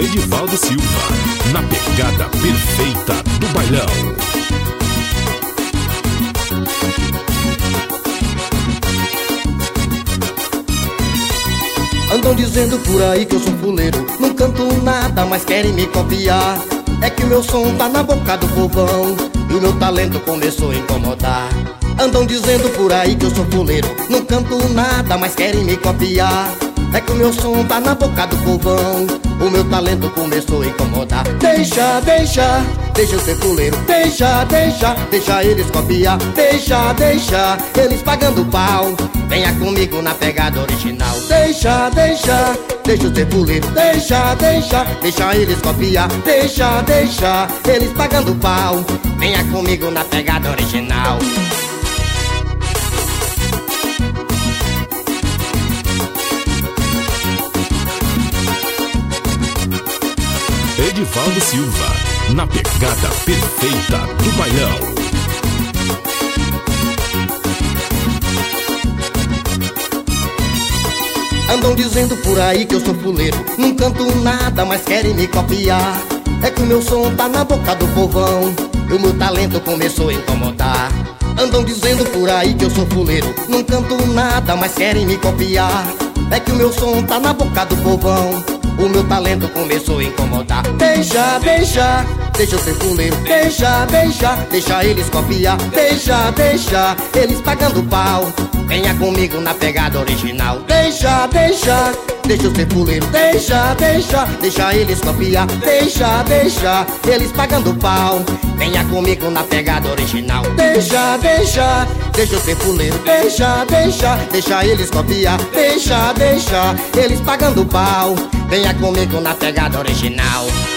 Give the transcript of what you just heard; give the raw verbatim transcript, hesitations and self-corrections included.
Edivaldo Silva, na pegada perfeita do bailão. Andam dizendo por aí que eu sou fuleiro, não canto nada, mas querem me copiar. É que o meu som tá na boca do povão e o meu talento começou a incomodar. Andam dizendo por aí que eu sou fuleiro, não canto nada, mas querem me copiar. É que o meu som tá na boca do povão, o meu talento começou a incomodar. Deixa, deixa, deixa eu ser fuleiro. Deixa, deixa, deixa eles copiar. Deixa, deixa, eles pagando pau. Venha comigo na pegada original. Deixa, deixa, deixa eu ser fuleiro. Deixa, deixa, deixa eles copiar. Deixa, deixa, eles pagando pau. Venha comigo na pegada original. Edivaldo Silva, na pegada perfeita do bailão. Andam dizendo por aí que eu sou fuleiro, não canto nada, mas querem me copiar. É que o meu som tá na boca do povão e o meu talento começou a incomodar. Andam dizendo por aí que eu sou fuleiro, não canto nada, mas querem me copiar. É que o meu som tá na boca do povão, o meu talento começou a incomodar. Deixa, deixa, deixa eu ser fuleiro. Deixa, deixa, deixa eles copiar. Deixa, deixa, eles pagando pau. Venha comigo na pegada original. Deixa, deixa, deixa eu ser fuleiro. Deixa, deixa, deixa eles copiar. Deixa, deixa, eles pagando pau. Venha comigo na pegada original. Deixa, deixa, deixa eu ser fuleiro. Deixa, deixa, deixa eles copiar. Deixa, deixa, eles pagando pau. Venha comigo na pegada original.